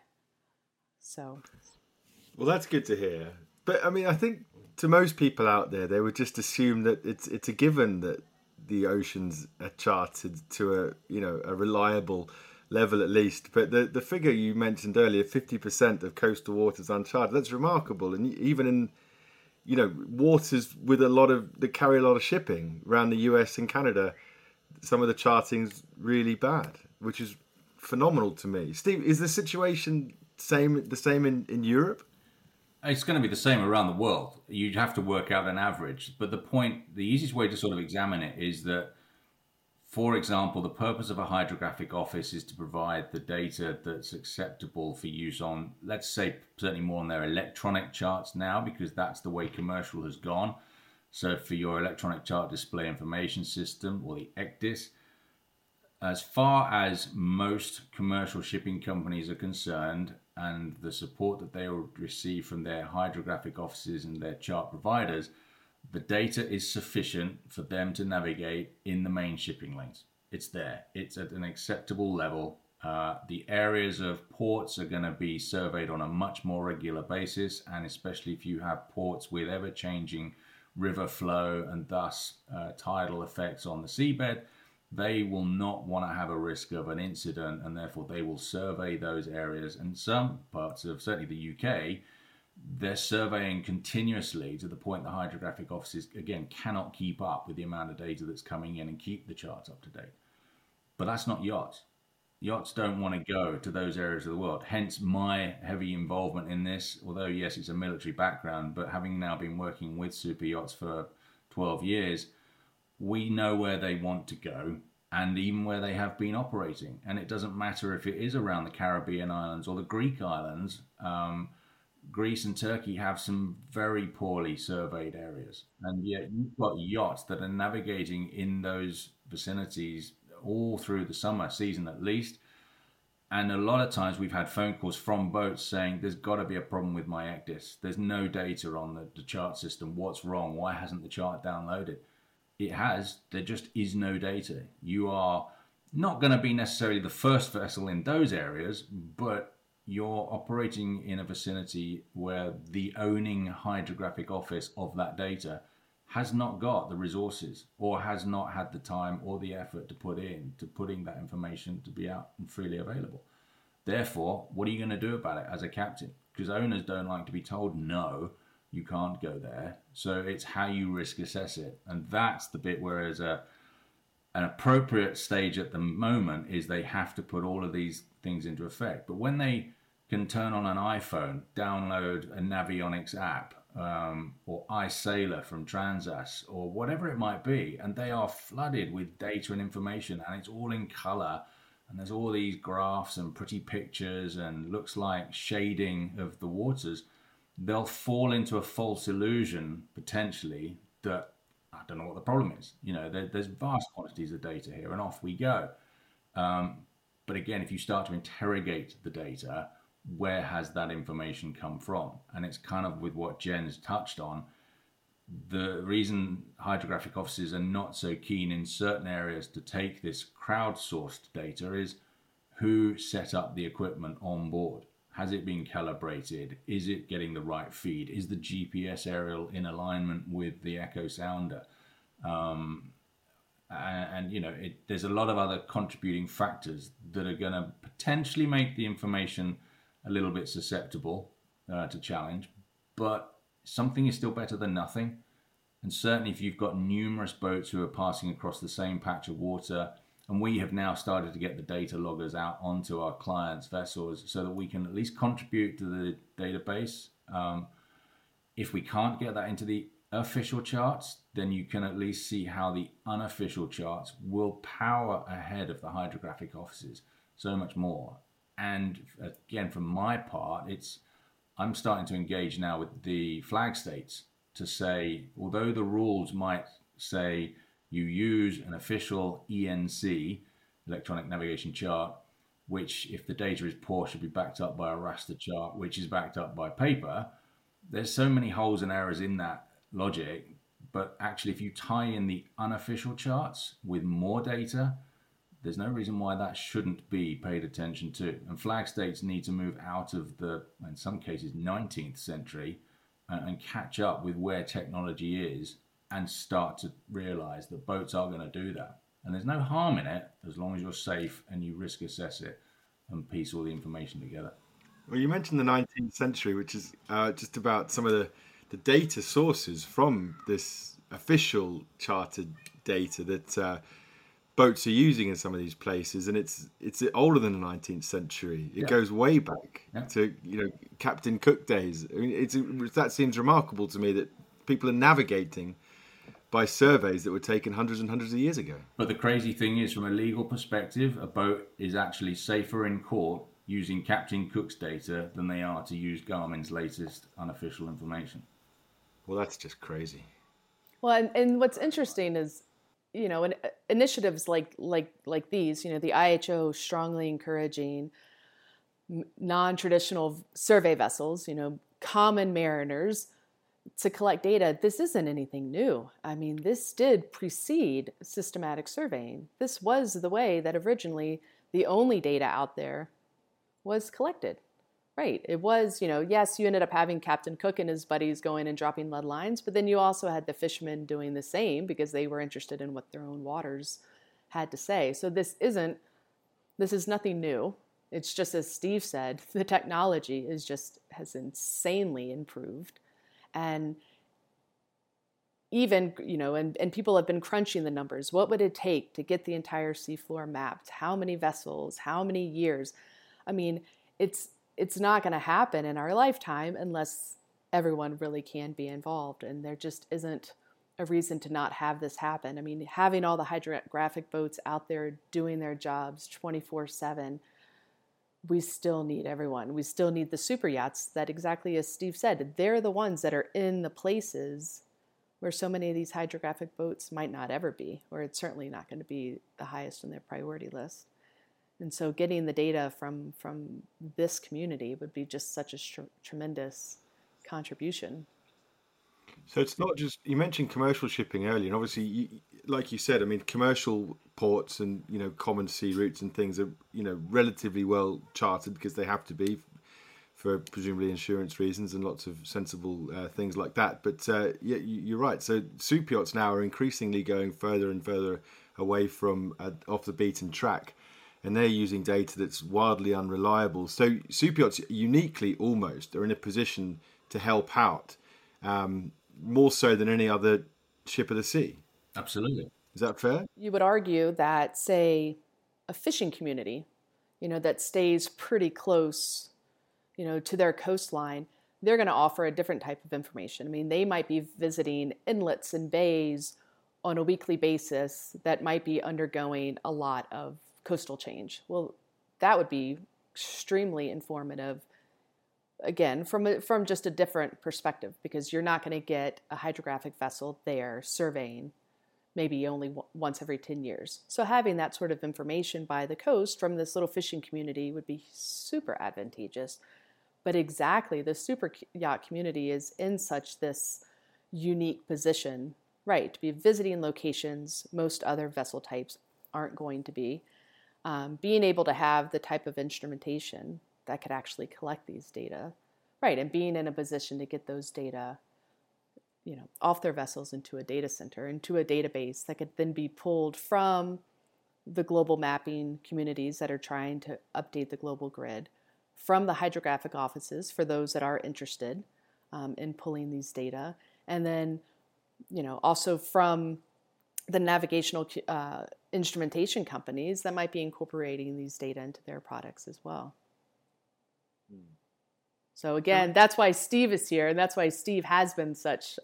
So, well, that's good to hear. But I mean, I think to most people out there, they would just assume that it's it's a given that the oceans are charted to a you know a reliable level at least. But the the figure you mentioned earlier, fifty percent of coastal waters uncharted, that's remarkable. And even in you know, waters with a lot of, that carry a lot of shipping around the U S and Canada, some of the charting's really bad, which is phenomenal to me. Steve, is the situation same the same in, in Europe? It's going to be the same around the world. You'd have to work out an average. But the point, the easiest way to sort of examine it is that, for example, the purpose of a hydrographic office is to provide the data that's acceptable for use on, let's say, certainly more on their electronic charts now, because that's the way commercial has gone. So for your electronic chart display information system, or the E C D I S, as far as most commercial shipping companies are concerned, and the support that they will receive from their hydrographic offices and their chart providers, the data is sufficient for them to navigate in the main shipping lanes. It's there. It's at an acceptable level. Uh, the areas of ports are going to be surveyed on a much more regular basis, and especially if you have ports with ever-changing river flow and thus uh, tidal effects on the seabed, they will not want to have a risk of an incident, and therefore they will survey those areas. And some parts of, certainly the U K, they're surveying continuously to the point the hydrographic offices, again, cannot keep up with the amount of data that's coming in and keep the charts up to date. But that's not yachts. Yachts don't want to go to those areas of the world. Hence my heavy involvement in this, although, yes, it's a military background, but having now been working with super yachts for twelve years, we know where they want to go and even where they have been operating. And it doesn't matter if it is around the Caribbean islands or the Greek islands. Um, Greece and Turkey have some very poorly surveyed areas, and yet you've got yachts that are navigating in those vicinities all through the summer season at least. And a lot of times we've had phone calls from boats saying there's got to be a problem with my E C D I S. There's no data on the, the chart system. What's wrong? Why hasn't the chart downloaded? It has. There just is no data. You are not going to be necessarily the first vessel in those areas, but you're operating in a vicinity where the owning hydrographic office of that data has not got the resources or has not had the time or the effort to put in to putting that information to be out and freely available. Therefore, what are you going to do about it as a captain? because owners don't like to be told, no, you can't go there. So it's how you risk assess it. And that's the bit where as a, an appropriate stage at the moment is they have to put all of these things into effect. But when they can turn on an iPhone, download a Navionics app, um, or iSailor from Transas, or whatever it might be, and they are flooded with data and information, and it's all in color, and there's all these graphs and pretty pictures and looks like shading of the waters, they'll fall into a false illusion potentially that I don't know what the problem is. You know, there, there's vast quantities of data here, and off we go. Um, but again, if you start to interrogate the data, where has that information come from? And it's kind of with what Jen's touched on. The reason hydrographic offices are not so keen in certain areas to take this crowdsourced data is who set up the equipment on board. Has it been calibrated? Is it getting the right feed? Is the G P S aerial in alignment with the echo sounder? Um, and, and, you know, it, there's a lot of other contributing factors that are going to potentially make the information a little bit susceptible uh, to challenge, but something is still better than nothing. And certainly if you've got numerous boats who are passing across the same patch of water, and we have now started to get the data loggers out onto our clients' vessels so that we can at least contribute to the database. Um, if we can't get that into the official charts, then you can at least see how the unofficial charts will power ahead of the hydrographic offices so much more. And again, from my part, it's I'm starting to engage now with the flag states to say, although the rules might say you use an official E N C, electronic navigation chart, which if the data is poor should be backed up by a raster chart, which is backed up by paper. There's so many holes and errors in that logic, but actually if you tie in the unofficial charts with more data, there's no reason why that shouldn't be paid attention to. And flag states need to move out of the, in some cases, nineteenth century and, and catch up with where technology is and start to realize that boats are going to do that. And there's no harm in it as long as you're safe and you risk assess it and piece all the information together. Well, you mentioned the nineteenth century, which is uh, just about some of the, the data sources from this official chartered data that uh, boats are using in some of these places, and it's it's older than the nineteenth century. It yeah. goes way back yeah. to you know Captain Cook days. I mean, it's that seems remarkable to me that people are navigating by surveys that were taken hundreds and hundreds of years ago. But the crazy thing is, from a legal perspective, a boat is actually safer in court using Captain Cook's data than they are to use Garmin's latest unofficial information. Well, that's just crazy. Well, and, and what's interesting is, you know, in, initiatives like like like these, you know, the I H O strongly encouraging non-traditional survey vessels, you know, common mariners, to collect data. This isn't anything new. I mean, this did precede systematic surveying. This was the way that originally the only data out there was collected. Right. It was, you know, yes, you ended up having Captain Cook and his buddies going and dropping lead lines, but then you also had the fishermen doing the same because they were interested in what their own waters had to say. So this isn't, this is nothing new. It's just, as Steve said, the technology is just, has insanely improved. And even, you know, and, and people have been crunching the numbers. What would it take to get the entire seafloor mapped? How many vessels? How many years? I mean, it's it's not going to happen in our lifetime unless everyone really can be involved. And there just isn't a reason to not have this happen. I mean, having all the hydrographic boats out there doing their jobs twenty-four seven, we still need everyone. We still need the super yachts that, exactly as Steve said, they're the ones that are in the places where so many of these hydrographic boats might not ever be, or it's certainly not going to be the highest on their priority list. And so getting the data from, from this community would be just such a tr- tremendous contribution. So it's not just, you mentioned commercial shipping earlier, and obviously, you, like you said, I mean, commercial ports and, you know, common sea routes and things are, you know, relatively well charted because they have to be for presumably insurance reasons and lots of sensible uh, things like that. But uh, yeah, you're right. So super yachts now are increasingly going further and further away from uh, off the beaten track. and they're using data that's wildly unreliable. So super yachts uniquely almost are in a position to help out, um, more so than any other ship of the sea. Absolutely. Is that fair? You would argue that, say, a fishing community, you know, that stays pretty close, you know, to their coastline, they're going to offer a different type of information. I mean, they might be visiting inlets and bays on a weekly basis that might be undergoing a lot of coastal change. Well, that would be extremely informative, again, from a, from just a different perspective, because you're not going to get a hydrographic vessel there surveying maybe only w- once every ten years. So having that sort of information by the coast from this little fishing community would be super advantageous. But exactly, the super yacht community is in such this unique position, right, to be visiting locations most other vessel types aren't going to be. Um, being able to have the type of instrumentation that could actually collect these data, right, and being in a position to get those data, you know, off their vessels into a data center, into a database that could then be pulled from the global mapping communities that are trying to update the global grid, from the hydrographic offices for those that are interested um, in pulling these data, and then, you know, also from the navigational uh, instrumentation companies that might be incorporating these data into their products as well. Mm. So again, that's why Steve is here, and that's why Steve has been such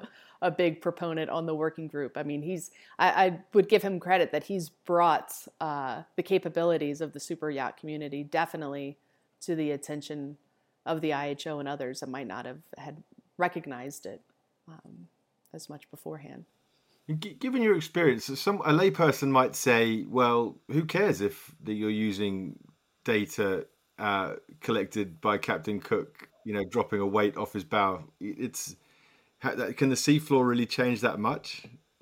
a big proponent on the working group. I mean, he's I, I would give him credit that he's brought uh, the capabilities of the super yacht community definitely to the attention of the I H O and others that might not have had recognized it um, as much beforehand. G- given your experience, some a layperson might say, "Well, who cares if that you're using data uh, collected by Captain Cook, you know, dropping a weight off his bow? It's can the seafloor really change that much?"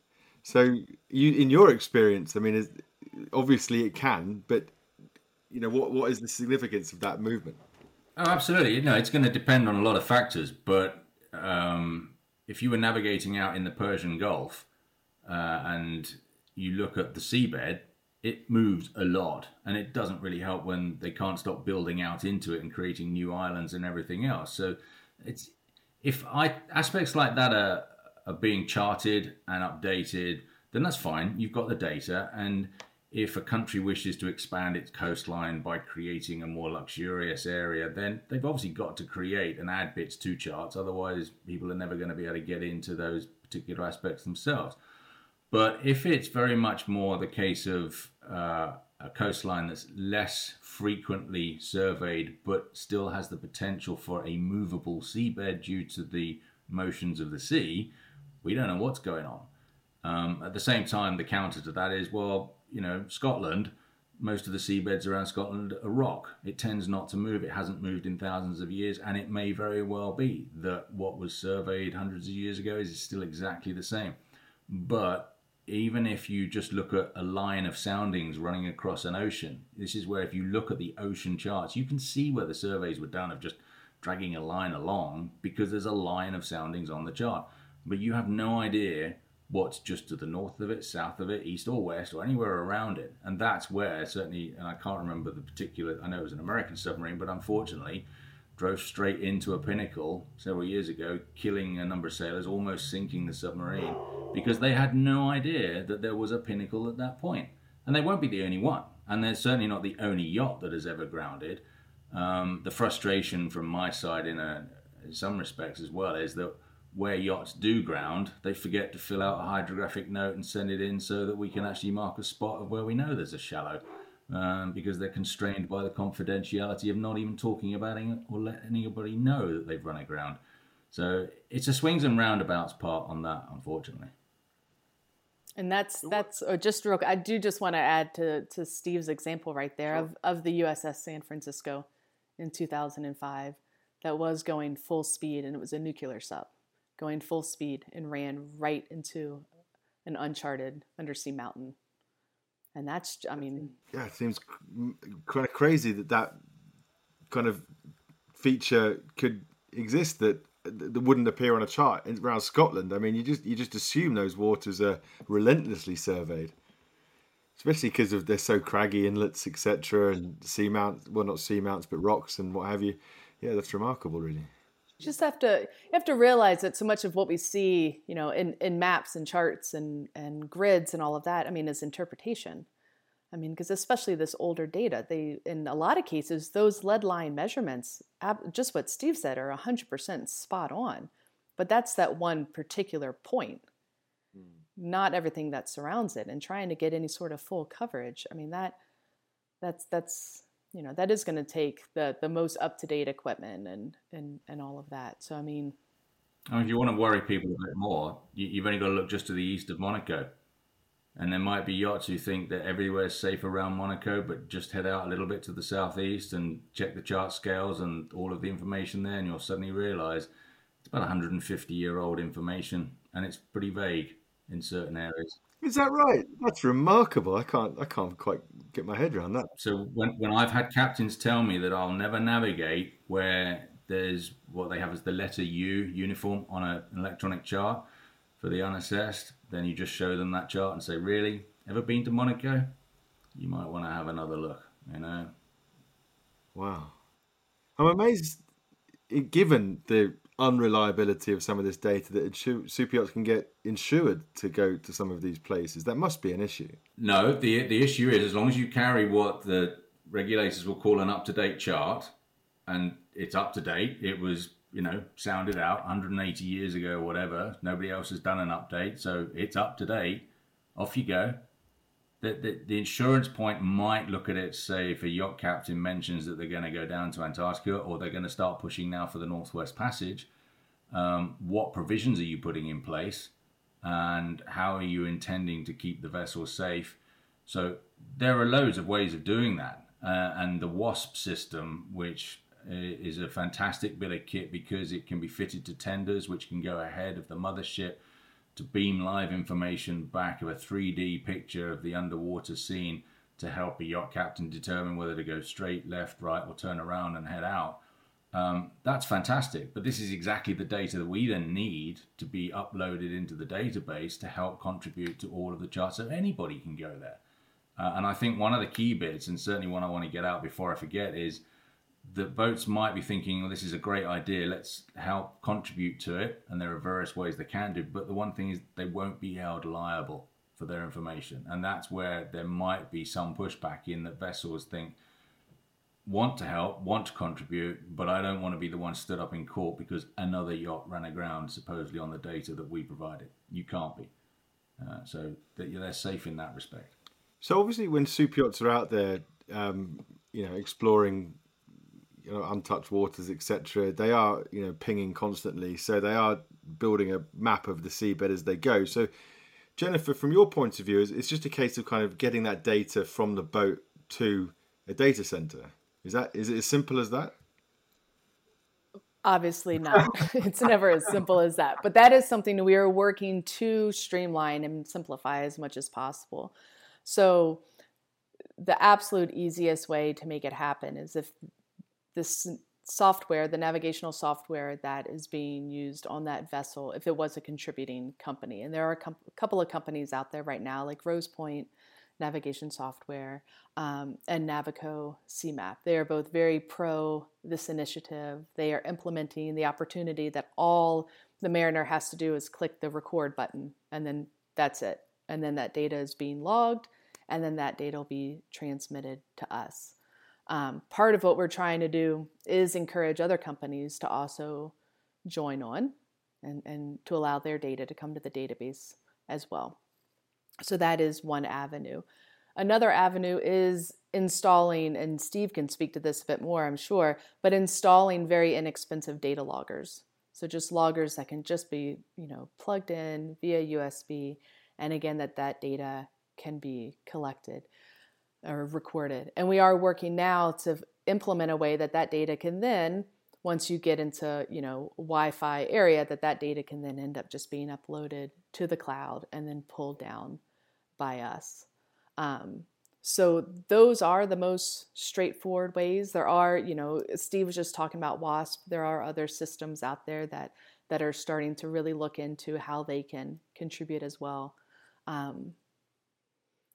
So, you, in your experience, I mean, obviously it can, but you know, what what is the significance of that movement? Oh, absolutely. No, it's going to depend on a lot of factors. But um, if you were navigating out in the Persian Gulf uh, and you look at the seabed, it moves a lot, and it doesn't really help when they can't stop building out into it and creating new islands and everything else. So, it's if I aspects like that are are being charted and updated, then that's fine. You've got the data, and if a country wishes to expand its coastline by creating a more luxurious area, then they've obviously got to create and add bits to charts. Otherwise, people are never going to be able to get into those particular aspects themselves. But if it's very much more the case of uh, a coastline that's less frequently surveyed, but still has the potential for a movable seabed due to the motions of the sea, we don't know what's going on. Um, at the same time, the counter to that is, well, you know, Scotland, most of the seabeds around Scotland are rock. It tends not to move. It hasn't moved in thousands of years, and it may very well be that what was surveyed hundreds of years ago is still exactly the same. But even if you just look at a line of soundings running across an ocean, this is where if you look at the ocean charts, you can see where the surveys were done of just dragging a line along because there's a line of soundings on the chart. But you have no idea what's just to the north of it, south of it, east or west, or anywhere around it. And that's where certainly, and I can't remember the particular, I know it was an American submarine, but unfortunately drove straight into a pinnacle several years ago, killing a number of sailors, almost sinking the submarine, because they had no idea that there was a pinnacle at that point. And they won't be the only one. And they're certainly not the only yacht that has ever grounded. Um, the frustration from my side in, a, in some respects as well is that where yachts do ground, they forget to fill out a hydrographic note and send it in so that we can actually mark a spot of where we know there's a shallow, um, because they're constrained by the confidentiality of not even talking about it or letting anybody know that they've run aground. So it's a swings and roundabouts part on that, unfortunately. And that's that's oh, just real. I do just want to add to to Steve's example right there sure. of of the U S S San Francisco in two thousand five that was going full speed, and it was a nuclear sub. Going full speed and ran right into an uncharted undersea mountain. And that's, I mean... Yeah, it seems kind of crazy that that kind of feature could exist that, that wouldn't appear on a chart around Scotland. I mean, you just you just assume those waters are relentlessly surveyed. especially because of they're so craggy inlets, et cetera, and seamounts. Well, not seamounts, but rocks and what have you. Yeah, that's remarkable, really. You just have to you have to realize that so much of what we see, you know, in, in maps and charts and, and grids and all of that, I mean, is interpretation. I mean, because especially this older data, they in a lot of cases, those lead line measurements, just what Steve said, are one hundred percent spot on. But that's that one particular point, mm. not everything that surrounds it. And trying to get any sort of full coverage, I mean, that that's that's you know that is going to take the the most up to date equipment and and and all of that. So I mean, I mean, if you want to worry people a bit more, you, you've only got to look just to the east of Monaco. And there might be yachts who think that everywhere's safe around Monaco, but just head out a little bit to the southeast and check the chart scales and all of the information there, and you'll suddenly realise it's about one hundred fifty year old information, and it's pretty vague in certain areas. Is that right? That's remarkable. I can't I can't quite get my head around that. So when, when I've had captains tell me that I'll never navigate where there's what they have as the letter U uniform on a, an electronic chart for the unassessed, then you just show them that chart and say, really? Ever been to Monaco? You might want to have another look, you know? Wow. I'm amazed, given the unreliability of some of this data, that insu- super yachts can get insured to go to some of these places. That must be an issue. No, the the issue is, as long as you carry what the regulators will call an up-to-date chart, and it's up to date, it was, you know, sounded out one hundred eighty years ago or whatever. Nobody else has done an update, so it's up to date. Off you go. The, the, the insurance point might look at it, say, if a yacht captain mentions that they're going to go down to Antarctica or they're going to start pushing now for the Northwest Passage, um, what provisions are you putting in place and how are you intending to keep the vessel safe? So there are loads of ways of doing that. Uh, and the WASP system, which is a fantastic bit of kit because it can be fitted to tenders, which can go ahead of the mothership to beam live information back of a three D picture of the underwater scene to help a yacht captain determine whether to go straight, left, right, or turn around and head out. Um, that's fantastic, but this is exactly the data that we then need to be uploaded into the database to help contribute to all of the charts, so anybody can go there. Uh, and I think one of the key bits, and certainly one I want to get out before I forget, is that boats might be thinking, well, this is a great idea, let's help contribute to it, and there are various ways they can do, but the one thing is they won't be held liable for their information, and that's where there might be some pushback in that vessels think, want to help, want to contribute, but I don't want to be the one stood up in court because another yacht ran aground supposedly on the data that we provided. You can't be. Uh, so they're safe in that respect. So obviously when super yachts are out there, um, you know, exploring, you know, untouched waters, et cetera, they are, you know, pinging constantly. So they are building a map of the seabed as they go. So Jennifer, from your point of view, it's just a case of kind of getting that data from the boat to a data center. Is that is it as simple as that? Obviously not. It's never as simple as that. But that is something we are working to streamline and simplify as much as possible. So the absolute easiest way to make it happen is if this software, the navigational software that is being used on that vessel, if it was a contributing company. And there are a, com- a couple of companies out there right now, like Rose Point Navigation Software um, and Navico C MAP. They are both very pro this initiative. They are implementing the opportunity that all the mariner has to do is click the record button, and then that's it. And then that data is being logged, and then that data will be transmitted to us. Um, part of what we're trying to do is encourage other companies to also join on and, and to allow their data to come to the database as well. So that is one avenue. Another avenue is installing, and Steve can speak to this a bit more, I'm sure, but installing very inexpensive data loggers. So just loggers that can just be, you know, plugged in via U S B, and again, that that data can be collected or recorded. And we are working now to implement a way that that data can then, once you get into, you know, Wi-Fi area, that that data can then end up just being uploaded to the cloud and then pulled down by us. Um, so those are the most straightforward ways. There are, you know, Steve was just talking about WASP. There are other systems out there that, that are starting to really look into how they can contribute as well. Um,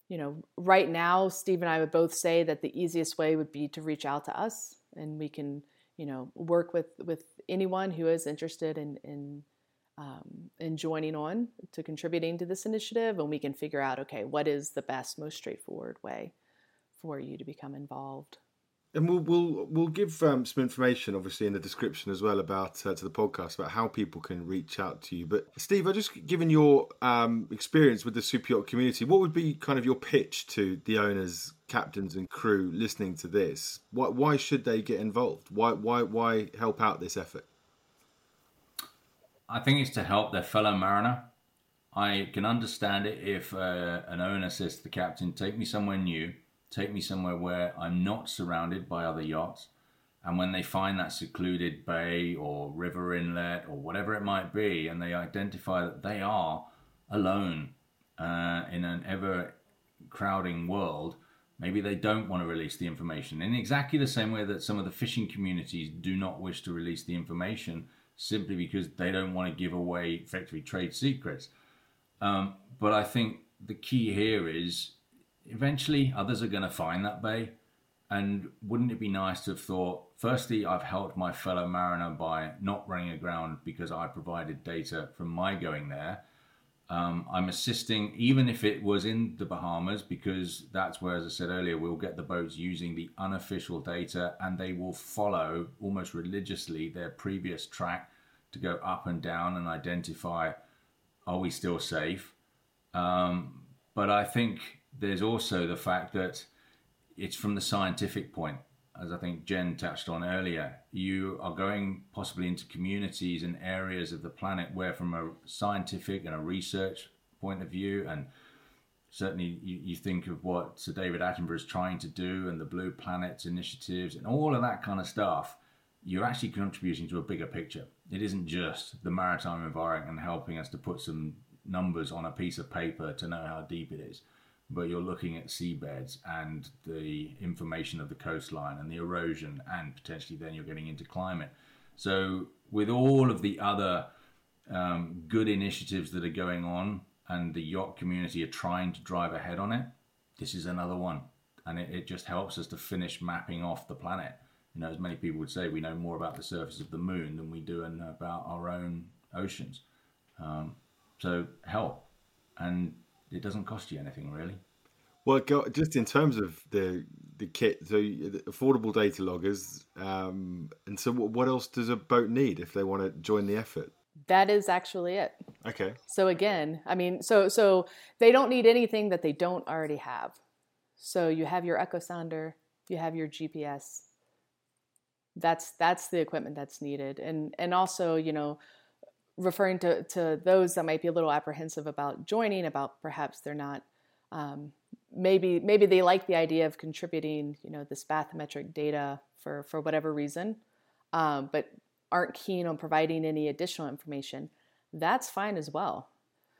you know, right now, Steve and I would both say that the easiest way would be to reach out to us, and we can, you know, work with, with anyone who is interested in, in, um, in joining on to contributing to this initiative, and we can figure out, okay, what is the best, most straightforward way for you to become involved. And we'll we'll we'll give um, some information, obviously, in the description as well about uh, to the podcast about how people can reach out to you. But Steve, I just given your um, experience with the super yacht community, what would be kind of your pitch to the owners, captains, and crew listening to this? Why why should they get involved? Why why why help out this effort? I think it's to help their fellow mariner. I can understand it if uh, an owner says to the captain, "Take me somewhere new. Take me somewhere where I'm not surrounded by other yachts." And when they find that secluded bay or river inlet or whatever it might be, and they identify that they are alone uh, in an ever crowding world, maybe they don't want to release the information. In exactly the same way that some of the fishing communities do not wish to release the information simply because they don't want to give away effectively trade secrets. Um, but I think the key here is, eventually, others are going to find that bay. And wouldn't it be nice to have thought, firstly, I've helped my fellow mariner by not running aground because I provided data from my going there. Um, I'm assisting, even if it was in the Bahamas, because that's where, as I said earlier, we'll get the boats using the unofficial data, and they will follow almost religiously their previous track to go up and down and identify, are we still safe? Um, but I think there's also the fact that it's from the scientific point, as I think Jen touched on earlier. You are going possibly into communities and areas of the planet where, from a scientific and a research point of view, and certainly you, you think of what Sir David Attenborough is trying to do and the Blue Planets initiatives and all of that kind of stuff, you're actually contributing to a bigger picture. It isn't just the maritime environment and helping us to put some numbers on a piece of paper to know how deep it is, but you're looking at seabeds and the information of the coastline and the erosion, and potentially then you're getting into climate. So with all of the other um, good initiatives that are going on and the yacht community are trying to drive ahead on it, this is another one. And it, it just helps us to finish mapping off the planet. You know, as many people would say, we know more about the surface of the moon than we do in, about our own oceans. Um, so help. And it doesn't cost you anything, really. Well, just in terms of the the kit, so affordable data loggers, um, and so what else does a boat need if they want to join the effort? That is actually it. Okay. So again, I mean, so so they don't need anything that they don't already have. So you have your echo sounder, you have your G P S. That's that's the equipment that's needed, and and also, you know, referring to to those that might be a little apprehensive about joining, about perhaps they're not. Um, maybe maybe they like the idea of contributing, you know, this bathymetric data for, for whatever reason, um, but aren't keen on providing any additional information. That's fine as well.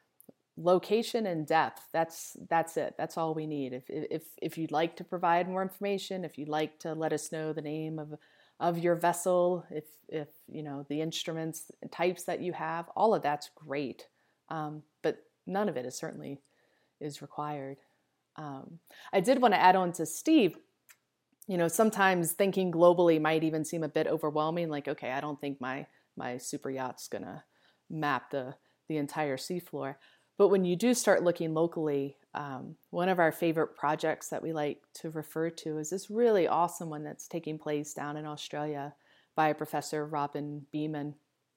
Location and depth, that's that's it. That's all we need. If if if you'd like to provide more information, if you'd like to let us know the name of of your vessel, if if you know the instruments types that you have, all of that's great. Um, but none of it is certainly is required. Um, I did want to add on to Steve, you know, sometimes thinking globally might even seem a bit overwhelming. Like, okay, I don't think my, my super yacht's going to map the, the entire seafloor. But when you do start looking locally, um, one of our favorite projects that we like to refer to is this really awesome one that's taking place down in Australia by Professor Robin Beeman,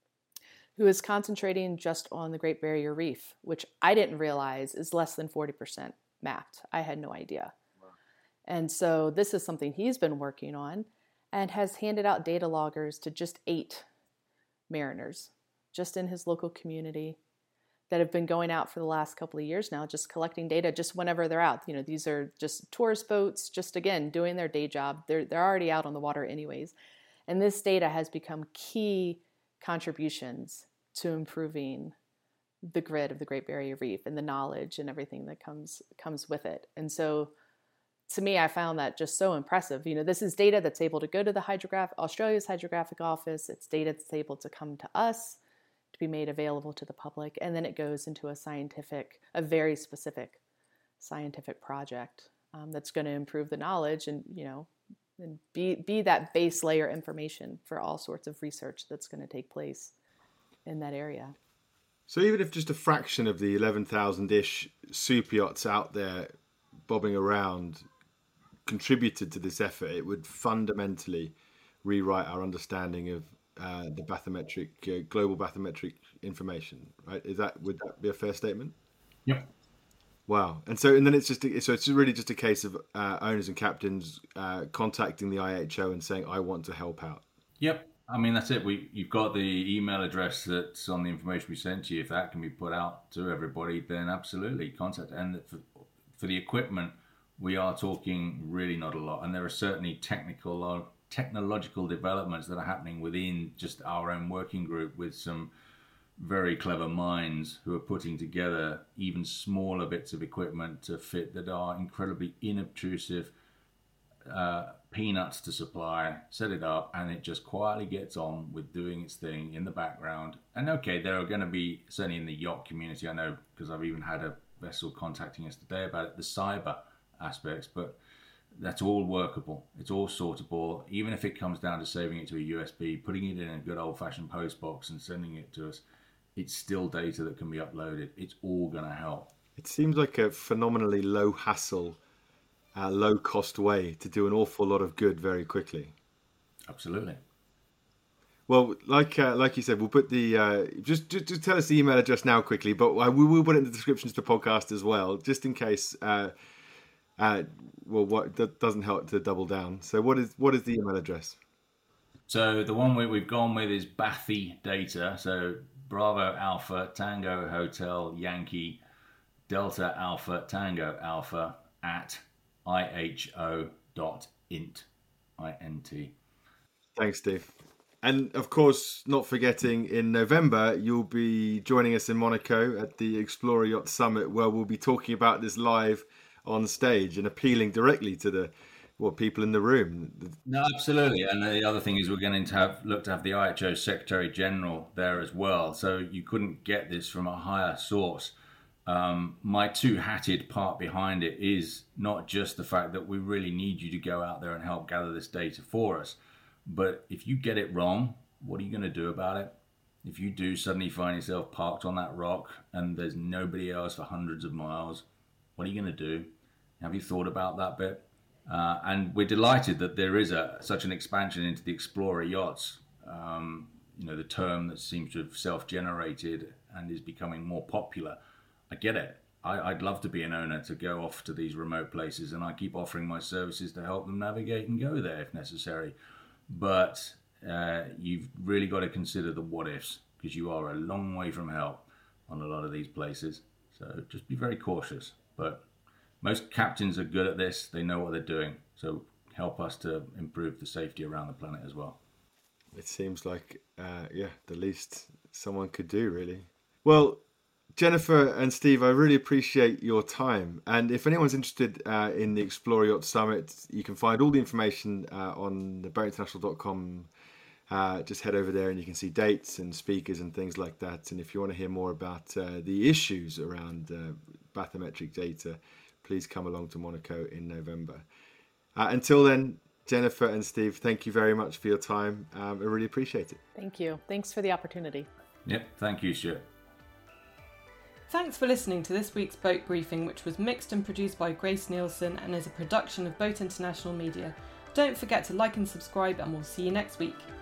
who is concentrating just on the Great Barrier Reef, which I didn't realize is less than forty percent mapped. I had no idea. Wow. And so this is something he's been working on and has handed out data loggers to just eight mariners, just in his local community, that have been going out for the last couple of years now, just collecting data just whenever they're out. You know, these are just tourist boats, just again, doing their day job. They're, they're already out on the water anyways. And this data has become key contributions to improving the grid of the Great Barrier Reef and the knowledge and everything that comes comes with it. And so to me, I found that just so impressive. You know, this is data that's able to go to the hydrograph, Australia's Hydrographic Office. It's data that's able to come to us, to be made available to the public. And then it goes into a scientific, a very specific scientific project um, that's going to improve the knowledge and, you know, and be, be that base layer information for all sorts of research that's going to take place in that area. So even if just a fraction of the eleven thousand-ish super yachts out there bobbing around contributed to this effort, it would fundamentally rewrite our understanding of uh, the bathymetric, uh, global bathymetric information, right? Is that, would that be a fair statement? Yep. Wow. And so, and then it's just, a, so it's really just a case of uh, owners and captains uh, contacting the I H O and saying, I want to help out. Yep. I mean, that's it. We You've got the email address that's on the information we sent you. If that can be put out to everybody, then absolutely contact. And for, for the equipment, we are talking really not a lot. And there are certainly technical or technological developments that are happening within just our own working group with some very clever minds who are putting together even smaller bits of equipment to fit that are incredibly inobtrusive, uh, peanuts to supply, set it up, and it just quietly gets on with doing its thing in the background. And okay, there are going to be, certainly in the yacht community, I know because I've even had a vessel contacting us today about it, the cyber aspects, but that's all workable. It's all sortable. Even if it comes down to saving it to a U S B, putting it in a good old-fashioned post box and sending it to us, it's still data that can be uploaded. It's all going to help. It seems like a phenomenally low hassle, uh, low cost way to do an awful lot of good very quickly. Absolutely. Well, like uh, like you said, we'll put the uh, just, just just tell us the email address now quickly, but we will put it in the descriptions to the podcast as well, just in case. Uh, uh, well, what that doesn't help to double down. So, what is what is the email address? So the one we, we've gone with is Bathy Data. So Bravo Alpha Tango Hotel Yankee Delta Alpha Tango Alpha at I H O dot int. I N T. Thanks, Steve. And of course, not forgetting, in November, you'll be joining us in Monaco at the Explorer Yacht Summit, where we'll be talking about this live on stage and appealing directly to the well, people in the room. No, absolutely. And the other thing is we're going to have look to have the I H O Secretary General there as well. So you couldn't get this from a higher source. Um, my two-hatted part behind it is not just the fact that we really need you to go out there and help gather this data for us, but if you get it wrong, what are you going to do about it? If you do suddenly find yourself parked on that rock and there's nobody else for hundreds of miles, what are you going to do? Have you thought about that bit? Uh, and we're delighted that there is a such an expansion into the Explorer yachts. Um, you know, the term that seems to have self-generated and is becoming more popular. I get it. I, I'd love to be an owner to go off to these remote places, and I keep offering my services to help them navigate and go there if necessary. But uh, you've really got to consider the what ifs, because you are a long way from help on a lot of these places. So just be very cautious. But most captains are good at this. They know what they're doing. So help us to improve the safety around the planet as well. It seems like, uh, yeah, the least someone could do, really. Well, Jennifer and Steve, I really appreciate your time. And if anyone's interested uh, in the Explorer Yacht Summit, you can find all the information uh, on the boat international dot com. Uh, just head over there and you can see dates and speakers and things like that. And if you want to hear more about uh, the issues around uh, bathymetric data, please come along to Monaco in November. Uh, until then, Jennifer and Steve, thank you very much for your time. Um, I really appreciate it. Thank you. Thanks for the opportunity. Yep. Thank you, Stuart. Thanks for listening to this week's Boat Briefing, which was mixed and produced by Grace Nielsen and is a production of Boat International Media. Don't forget to like and subscribe, and we'll see you next week.